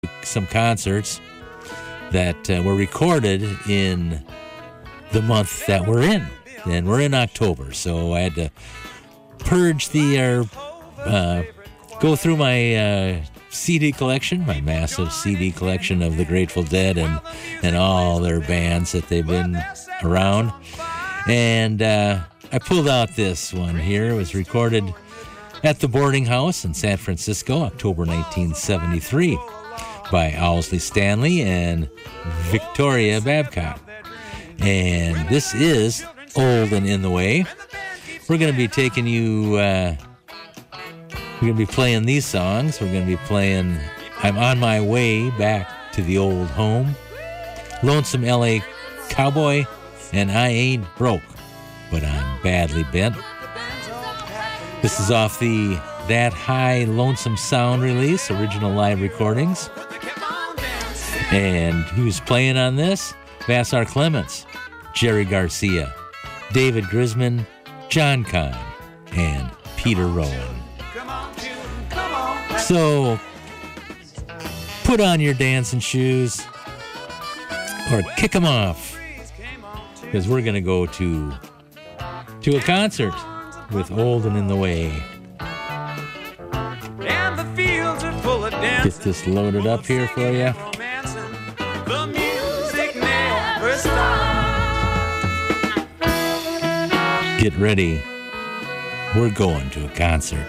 some concerts that were recorded in the month that we're in. And we're in October, so I had to purge go through my CD collection, my massive CD collection of the Grateful Dead and all their bands that they've been around. And I pulled out this one here. It was recorded at the boarding house in San Francisco, October 1973, by Owsley Stanley and Victoria Babcock. And this is Old and in the Way. We're going to be taking you, we're going to be playing these songs. We're going to be playing I'm on My Way Back to the Old Home, Lonesome L.A. Cowboy, and I Ain't Broke, but I'm Badly Bent. This is off the That High Lonesome Sound release, original live recordings. And who's playing on this? Vassar Clements, Jerry Garcia, David Grisman, John Kahn, and Peter Rowan. So, put on your dancing shoes or kick them off, because we're going to go to a concert with Old and in the Way. And the fields are full of dancing. Get this loaded up here for you. The music never stops. Get ready. We're going to a concert.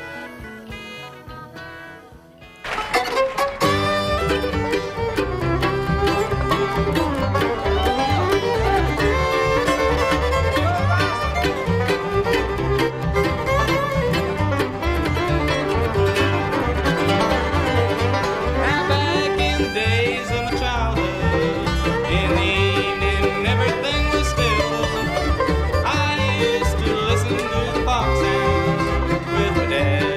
Everything was still. I used to listen to the Fox and with my dad.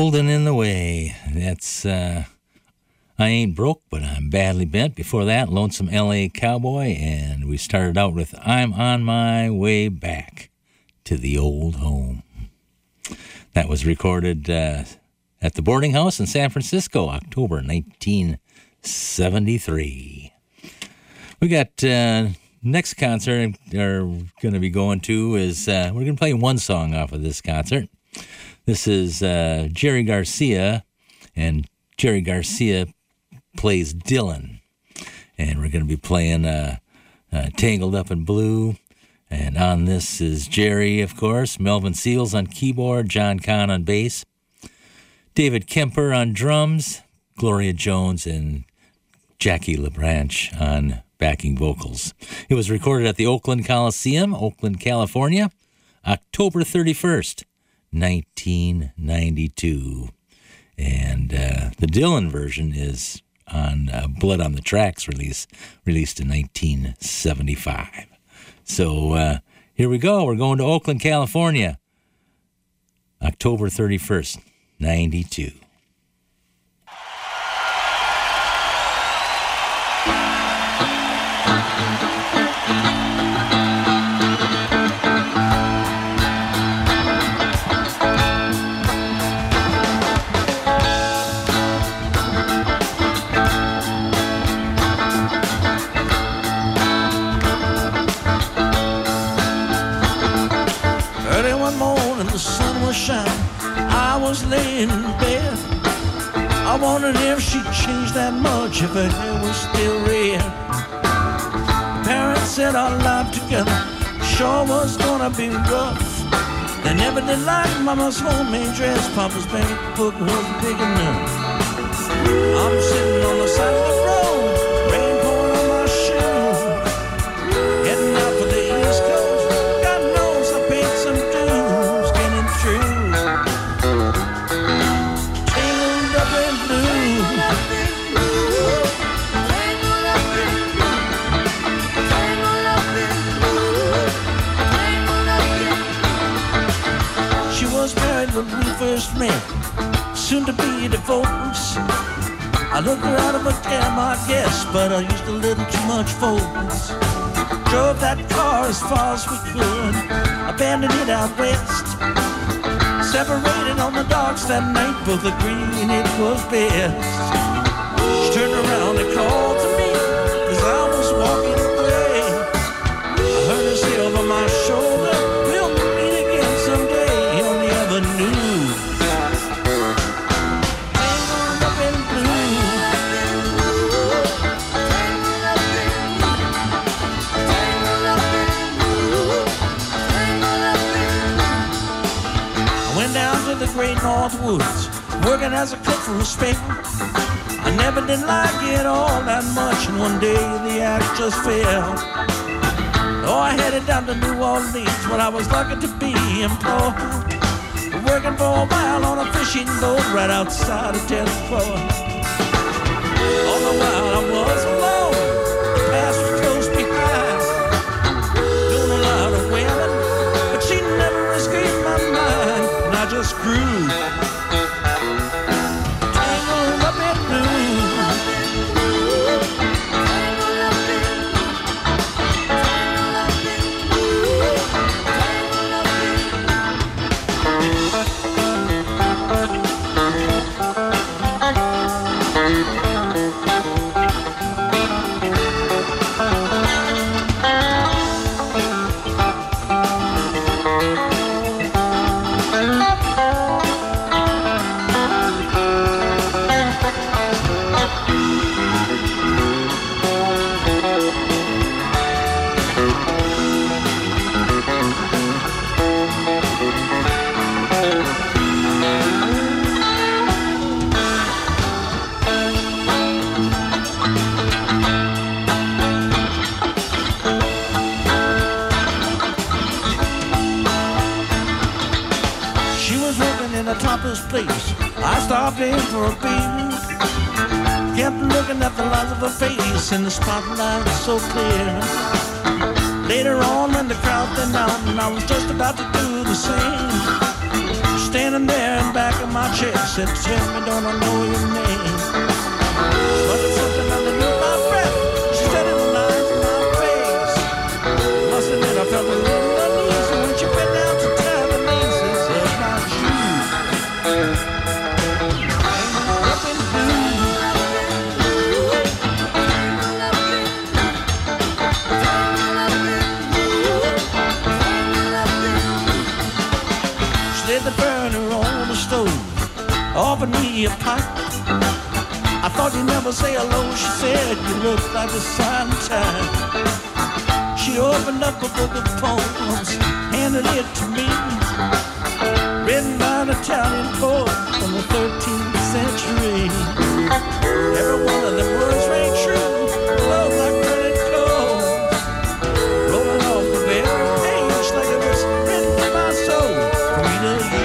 Old and in the Way. That's I Ain't Broke, but I'm Badly Bent. Before that, Lonesome L.A. Cowboy, and we started out with I'm on My Way Back to the Old Home. That was recorded at the boarding house in San Francisco, October 1973. We got next concert we're going to be going to is we're going to play one song off of this concert. This is Jerry Garcia, and Jerry Garcia plays Dylan. And we're going to be playing Tangled Up in Blue. And on this is Jerry, of course, Melvin Seals on keyboard, John Kahn on bass, David Kemper on drums, Gloria Jones, and Jackie LaBranch on backing vocals. It was recorded at the Oakland Coliseum, Oakland, California, October 31st, 1992. And the Dylan version is on Blood on the Tracks released in 1975. So here we go. We're going to Oakland, California, October 31st, 92. I was laying in bed. I wondered if she'd changed that much, if her hair was still red. Parents said our life together sure was gonna be rough. They never did like Mama's homemade dress. Papa's bank book wasn't big enough. I'm sitting on the side of the road, rain pouring on my shoes, heading out for the East Coast. God knows I paid some dues, getting through. Tangled up in blue. She was married when we first met, soon to be divorced. I looked her out of a cab, I guess, but I used a little too much force. Drove that car as far as we could, abandoned it out west. Separated on the docks that night, both agreeing it was best. She turned around and called to me as I was walking away. I heard her say over my shoulder, we'll meet again someday on the avenue. Tangled up in blue. I went down to the great North Woods, working as a cook for a spell. I never did like it all that much, and one day the axe just fell. Oh, I headed down to New Orleans when I was lucky to be employed, working for a while on a fishing boat right outside of Tennessee. All the while I was alone, the past was close behind, doing a lot of women, but she never escaped my mind, and I just grew tangled up in blue. Place. I stopped in for a beer, kept looking at the lines of her face in the spotlight so clear. Later on when the crowd thinned out and I was just about to do the same, standing there in back of my chest and tell me, don't I know your name? Muttered something underneath my breath. She said it in lines in my face. Must admit I felt a little uneasy when she bent down to tie the laces of my shoes. Up in blue. She lit the burner on the stove, offered me a pipe. I thought you'd never say hello, she said, you look like a sign of time. She opened up a book of poems, handed it to me, written by an Italian poet from the 13th century. Every one of them words rang true, love like burning coals, rolling off the very page like it was written in my soul, for me to you.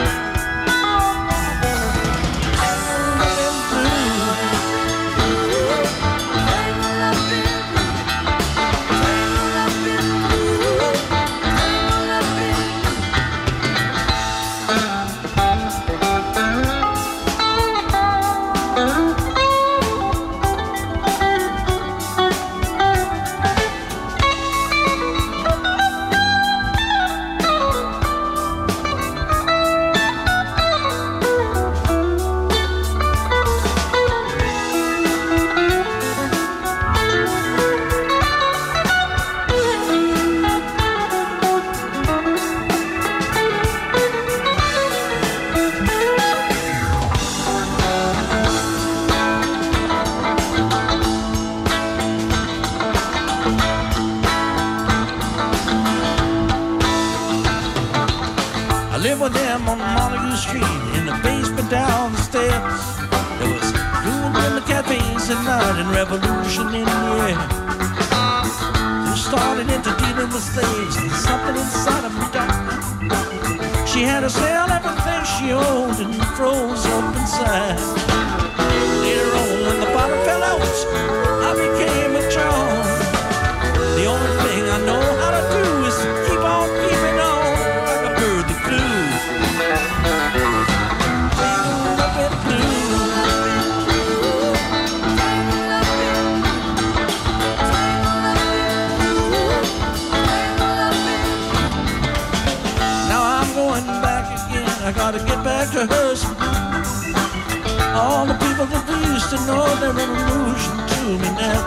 I lived with them on Montague Street in the basement down the steps. There was food in the cafes at night and revolution in the air. Who started into dealing with slaves and something inside of me died. She had to sell everything she owned and froze up inside. Later on when the bottom fell out, I became a John. The only thing I know how to do is to keep on keeping on like a bird that flew. Tangled up in blue. Now I'm going back again. I gotta get back to her. All the people that we used to know, they're an illusion to me now.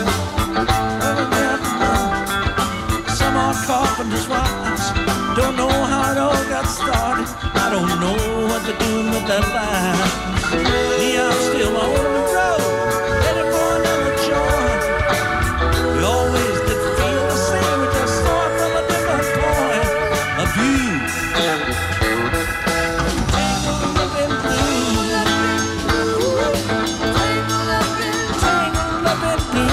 Some are carpenters' wives, don't know how it all got started. I don't know what they're doing with their lives. Me, I'm still on the road, ready for another joint. We always did feel the same, we just saw it from a different point of view. Tangled up in blue. Tangled up in blue.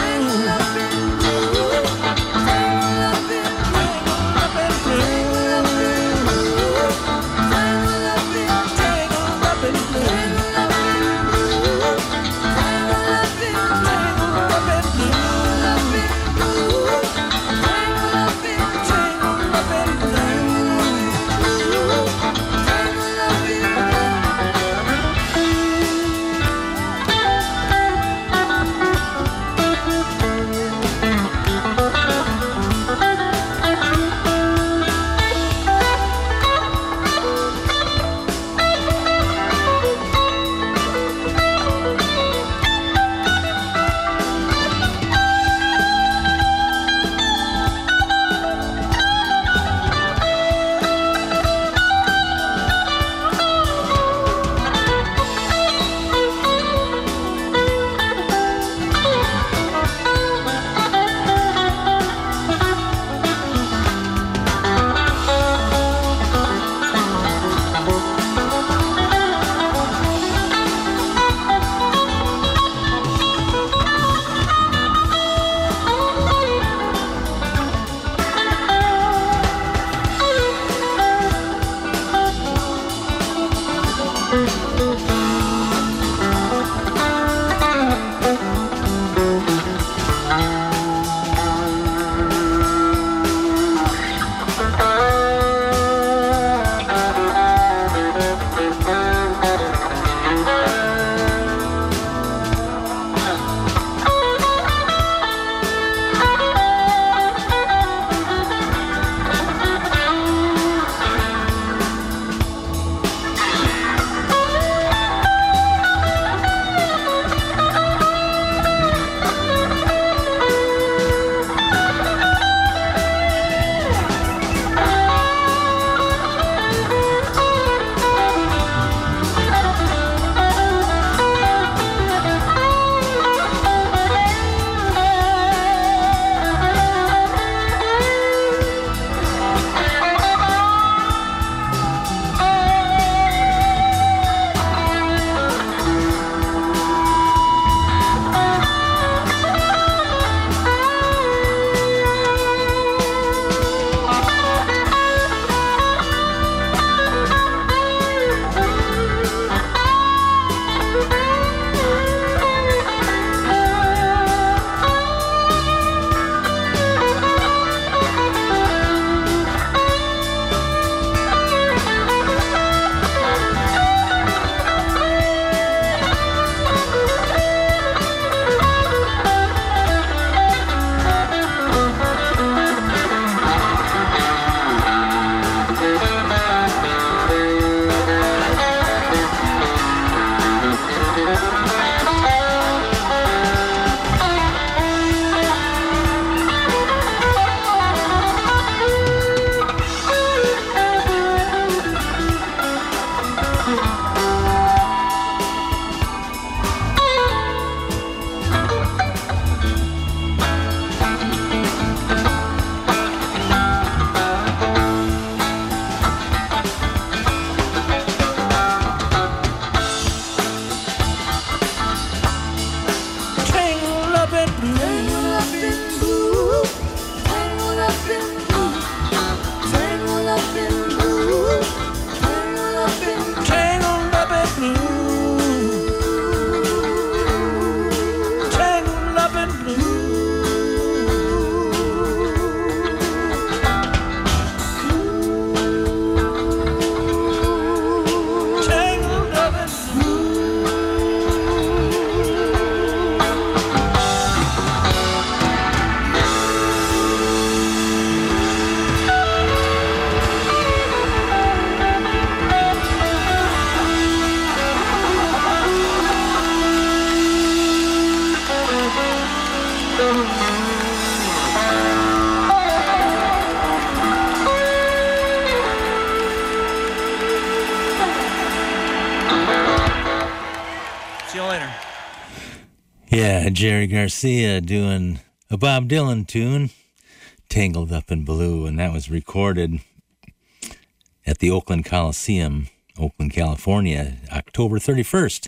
See you later. Yeah, Jerry Garcia doing a Bob Dylan tune, Tangled Up in Blue, and that was recorded at the Oakland Coliseum, Oakland, California, October 31st,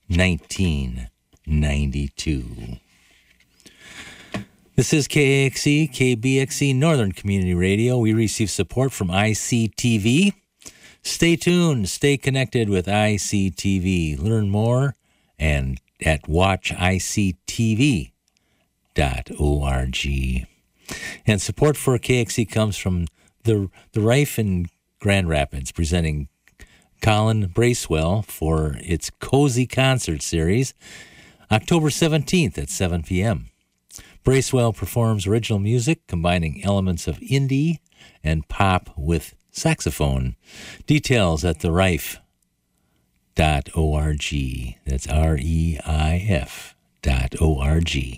1992. This is KAXE, KBXE Northern Community Radio. We receive support from ICTV. Stay tuned, stay connected with ICTV. Learn more and at watchictv.org. And support for KXE comes from the Rife in Grand Rapids, presenting Colin Bracewell for its Cozy Concert Series, October 17th at 7 p.m. Bracewell performs original music combining elements of indie and pop with saxophone. Details at therife.org. That's REIF.org.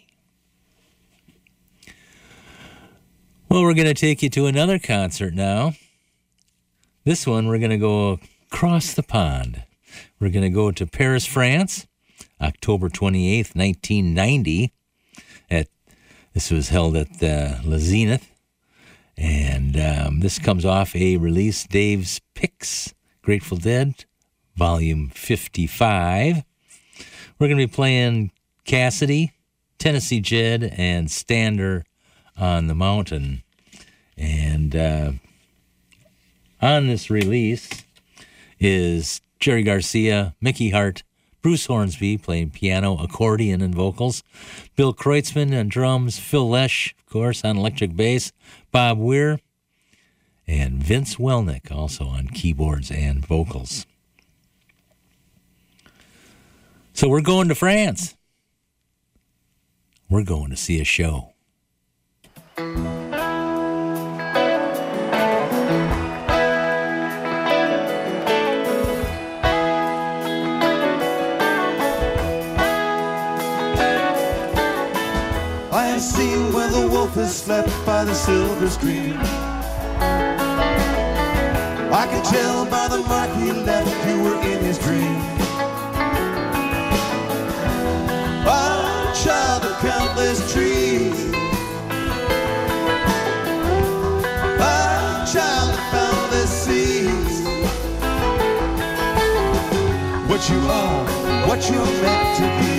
Well, we're going to take you to another concert now. This one, we're going to go across the pond. We're going to go to Paris, France, October 28th, 1990. This was held at La Zenith. And this comes off a release, Dave's Picks, Grateful Dead, Volume 55. We're going to be playing Cassidy, Tennessee Jed, and Stander on the Mountain. And on this release is Jerry Garcia, Mickey Hart, Bruce Hornsby playing piano, accordion, and vocals, Bill Kreutzmann on drums, Phil Lesh, of course, on electric bass, Bob Weir, and Vince Welnick also on keyboards and vocals. So we're going to France. We're going to see a show. I have seen where the wolf has slept by the silver stream. I can tell by the mark he left you were in his dream. A child of countless trees, a child of boundless seas. What you are, what you're meant to be.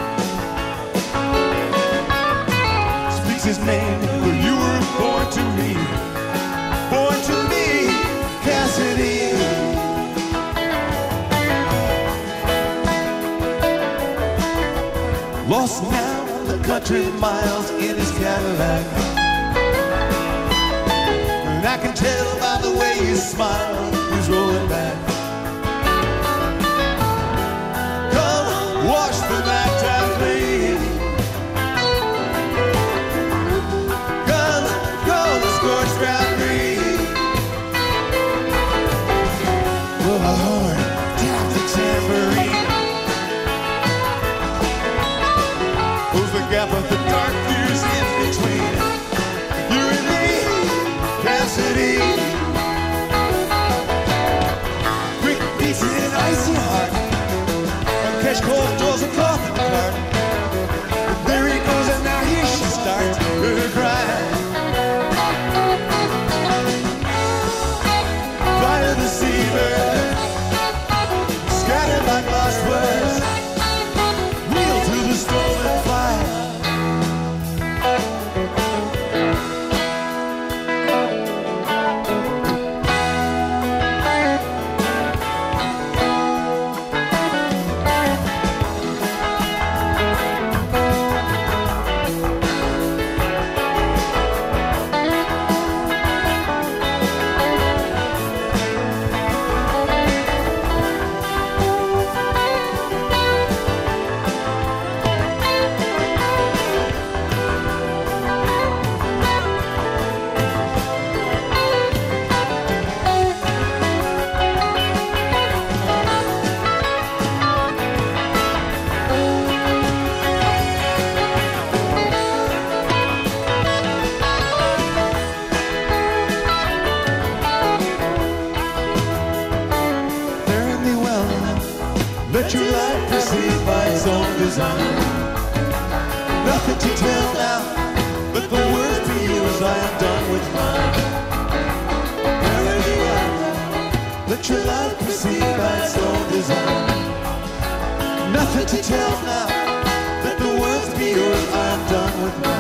His name, for you were born to me, Cassidy. Lost now in the country miles in his Cadillac, and I can tell by the way you smile, he's rolling back. Come wash the night time clean. Gap of the dark years in between you and me, Cassidy. Quick pieces in icy heart, and catch cold doors and cloth in the cart. And there he goes, and now here she starts to cry. Fly to the seabird, scattered like lost words, wheel to the stolen fire. Let your light proceed by its own design. Nothing to tell now, but the words to use. I am done with mine. Where you are, let your life proceed by its own design. Nothing to tell now, let the words be yours. I am done with mine.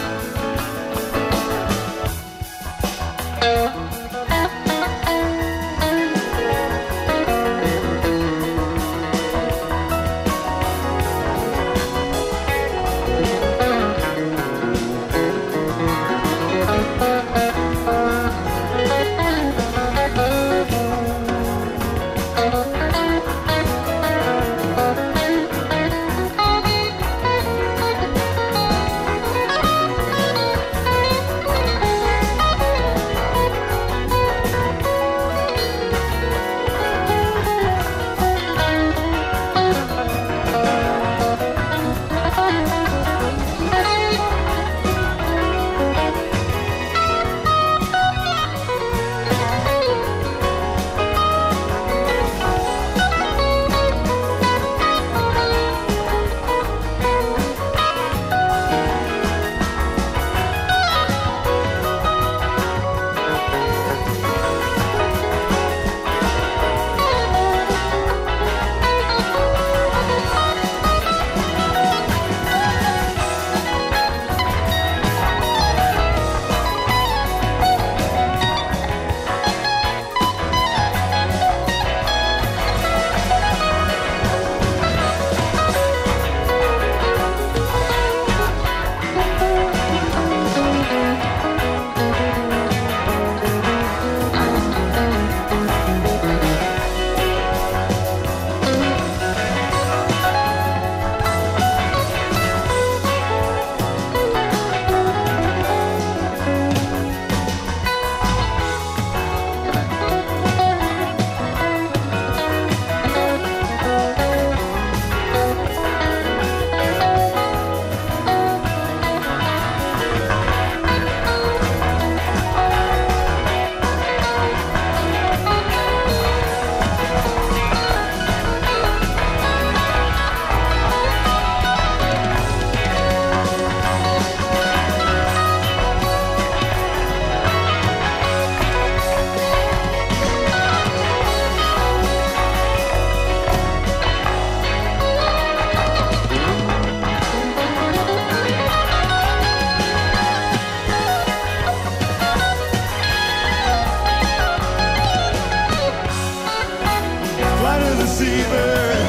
Seabird,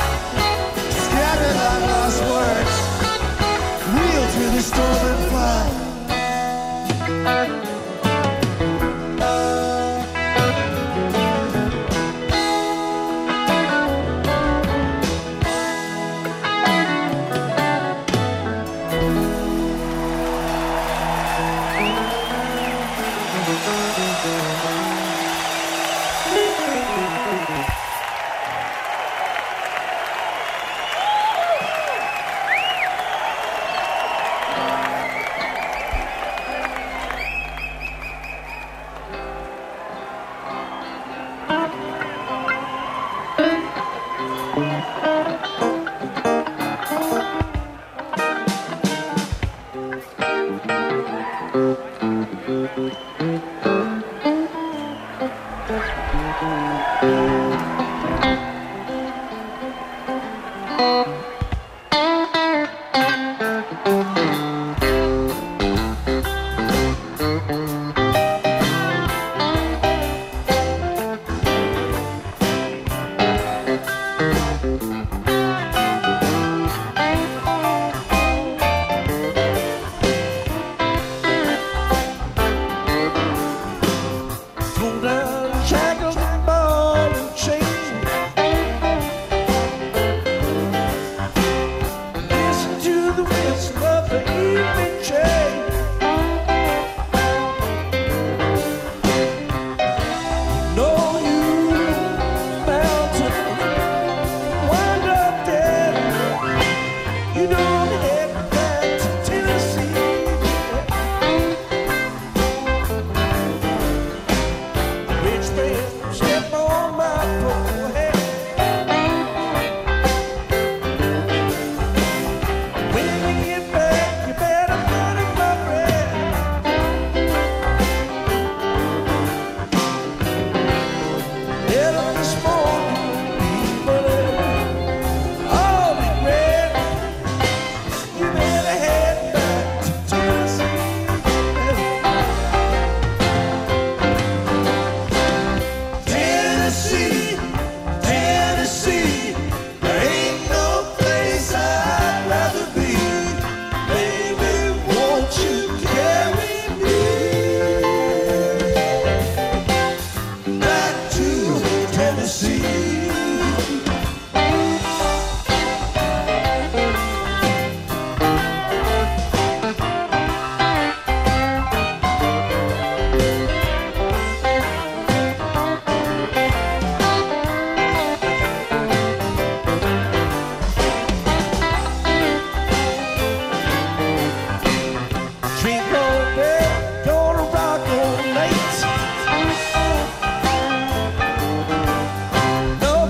scattered like lost words, reel through the storm and fly. No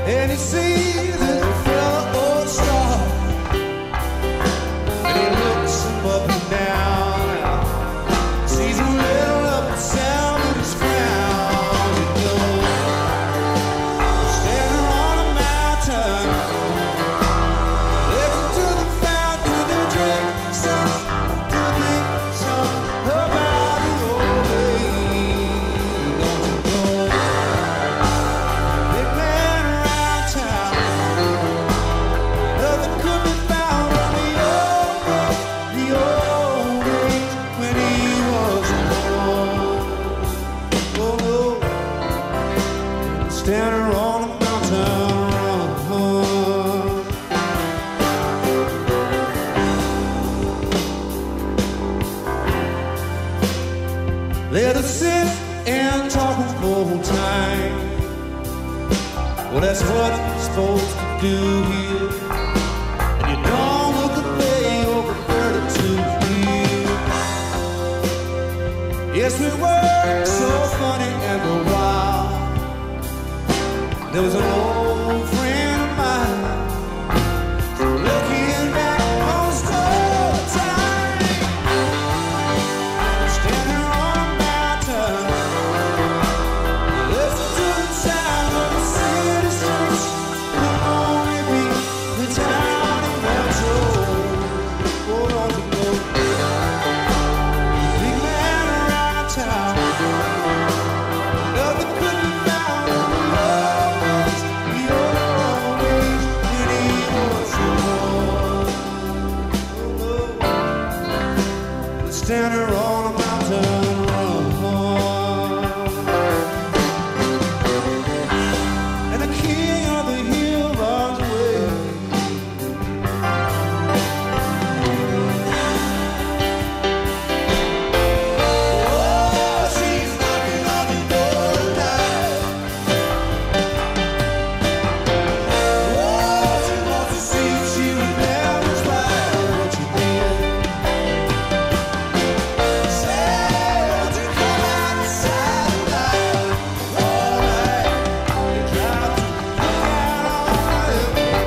and he sees his fellow old star, and he looks him up and down, sees him little up and sound in his crown. He goes, standing on a mountain, listen to the fountain, to drink some, to think some about the old days. Don't you know? Big man around town, nothing could be found on the old days when he was alone. Oh no, standing on a mountain. Let us sit and talk of old time. Well, that's what we're supposed to do here. And you don't look a day over 32 years. Yes, we were so funny and a wild. There was an old friend of mine, looking back on story time, standing on a mountain, listen to the sound of the city streets, could only be the town he was old. Hold on to go, big man around town, nothing could be found on the old days when he was alone. Standing on a mountain, and the king of the hill runs away. Oh, she's knocking on the door tonight. Oh, she wants to see if she remembers right what she did. Say, won't you come outside tonight? All night, you drive to look out on the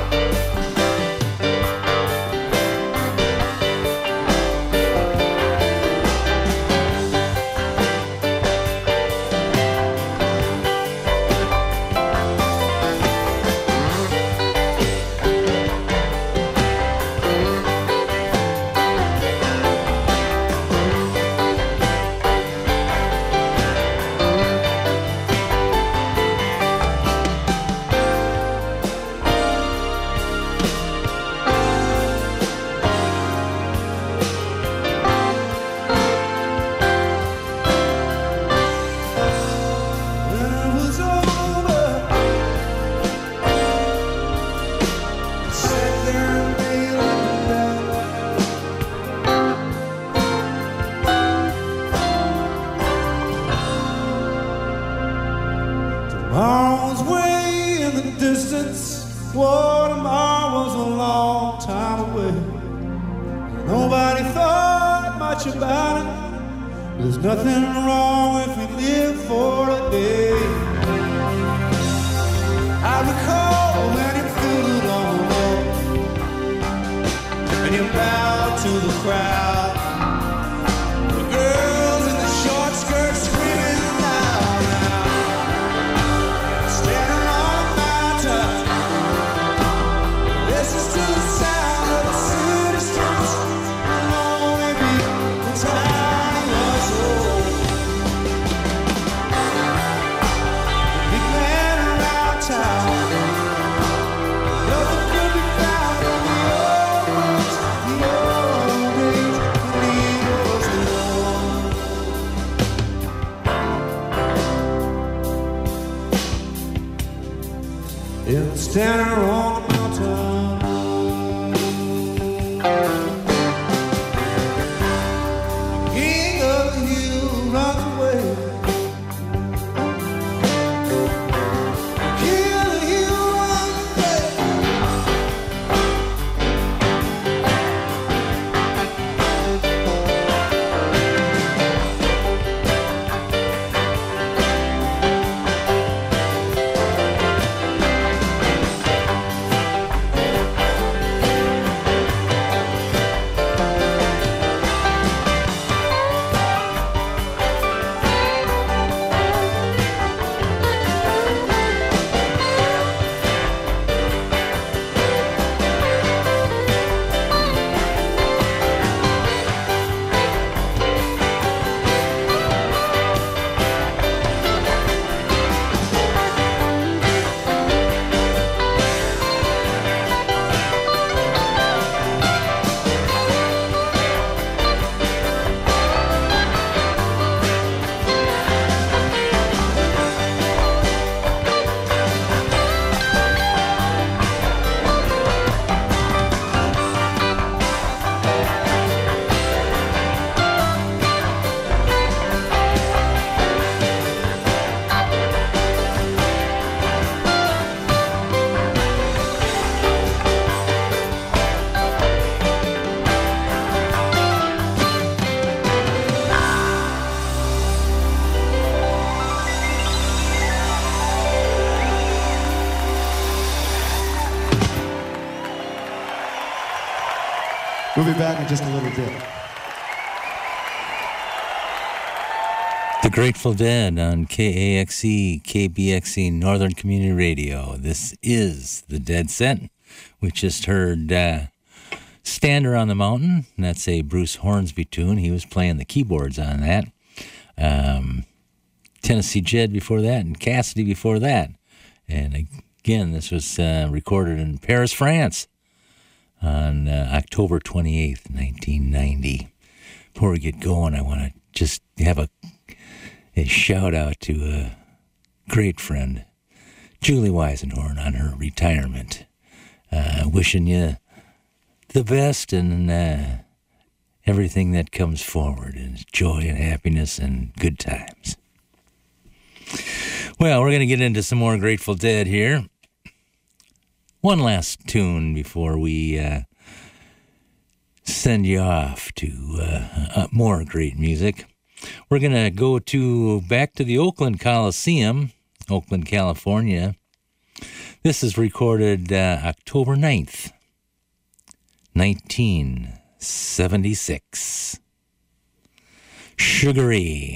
When it was over, I sat there and made up bed. Tomorrow was way in the distance. Whoa, tomorrow was a long time away. Nobody thought much about it. There's nothing wrong if we live for a day. I recall when you threw it on the wall, and you bowed to the crowd. The girls in the short skirts screaming loud now. Standing on a mountain, listen to the sound of the city streets. It'll only be the time he was old. Big man around town, nothing could be found on the old days when he was alone. And standing on a mountain, king of the hill runs away. King of the hill runs away. We'll be back in just a little bit. The Grateful Dead on KAXE, KBXE Northern Community Radio. This is the Dead Set. We just heard Stander on the Mountain. That's a Bruce Hornsby tune. He was playing the keyboards on that. Tennessee Jed before that, and Cassidy before that. And again, this was recorded in Paris, France on October 28th, 1990. Before we get going, I want to just have a shout out to a great friend, Julie Weisenhorn, on her retirement. Wishing you the best and everything that comes forward, and joy and happiness and good times. Well, we're going to get into some more Grateful Dead here. One last tune before we send you off to more great music. We're going to go back to the Oakland Coliseum, Oakland, California. This is recorded October 9th, 1976. Sugary.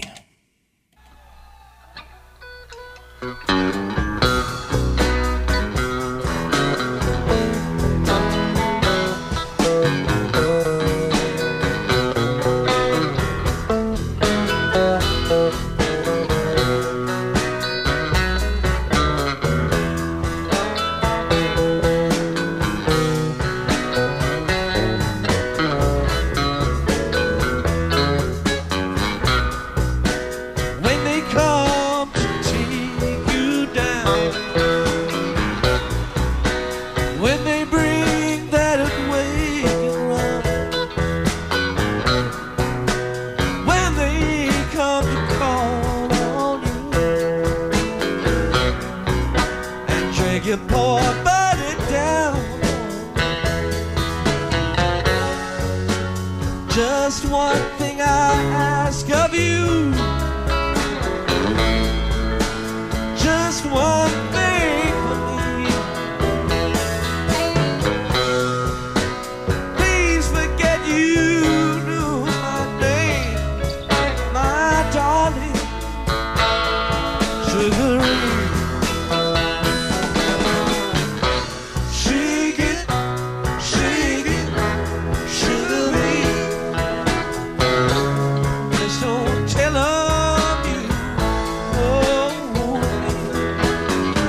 Just one thing I ask of you. Just one thing for me. Please forget you knew my name, my darling Sugaree. Shake it, shake it, Sugaree. Just don't tell 'em you owe me.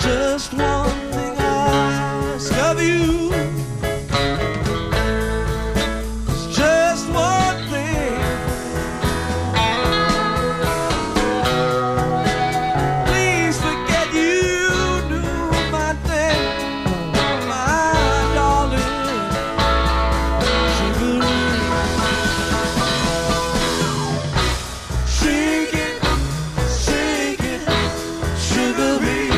Just one thing I ask of you. Just one thing. Please forget you knew my thing, my darling. Shake it, shake it, sugar bee.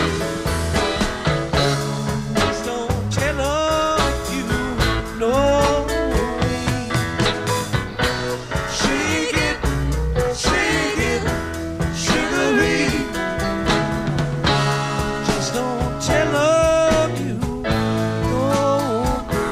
Just don't tell her you know me. Shake it, sugar bee. Just don't tell her you know me.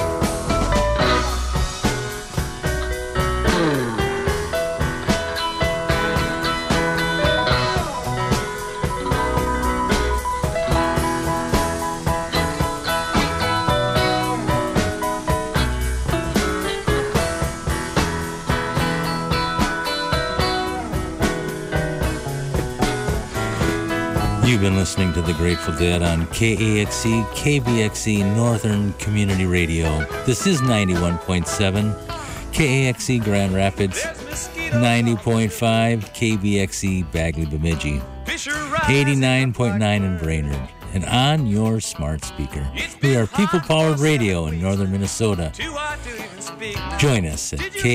You've been listening to The Grateful Dead on KAXE, KBXE Northern Community Radio. This is 91.7 KAXE Grand Rapids, 90.5 KBXE Bagley Bemidji, 89.9 in Brainerd, and on your smart speaker. We are People-Powered Radio in northern Minnesota. Join us at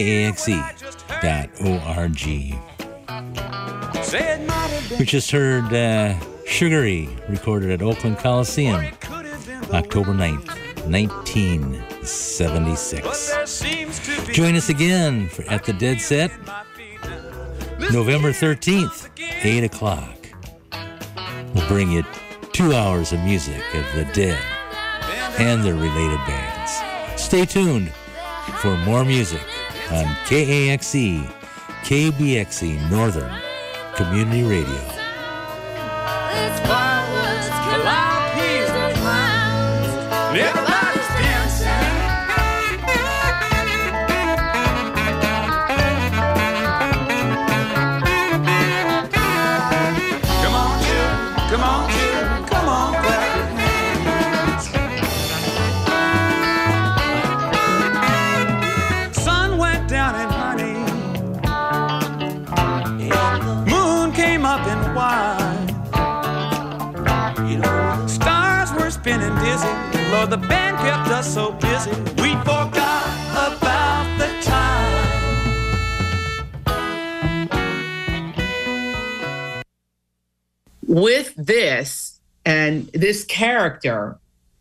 KAXE.org. We just heard Sugary, recorded at Oakland Coliseum, October 9th, 1976. Join us again at the Dead Set, November 13th, 8 o'clock. We'll bring you 2 hours of music of the Dead and their related bands. Stay tuned for more music on KAXE, KBXE Northern Community Radio. Everybody's dancing. Come on, children, come on, children, come on, clap your hands. Sun went down in honey, moon came up in wine, stars were spinning dizzy. Lord, the band kept us so busy, we forgot about the time. With this and this character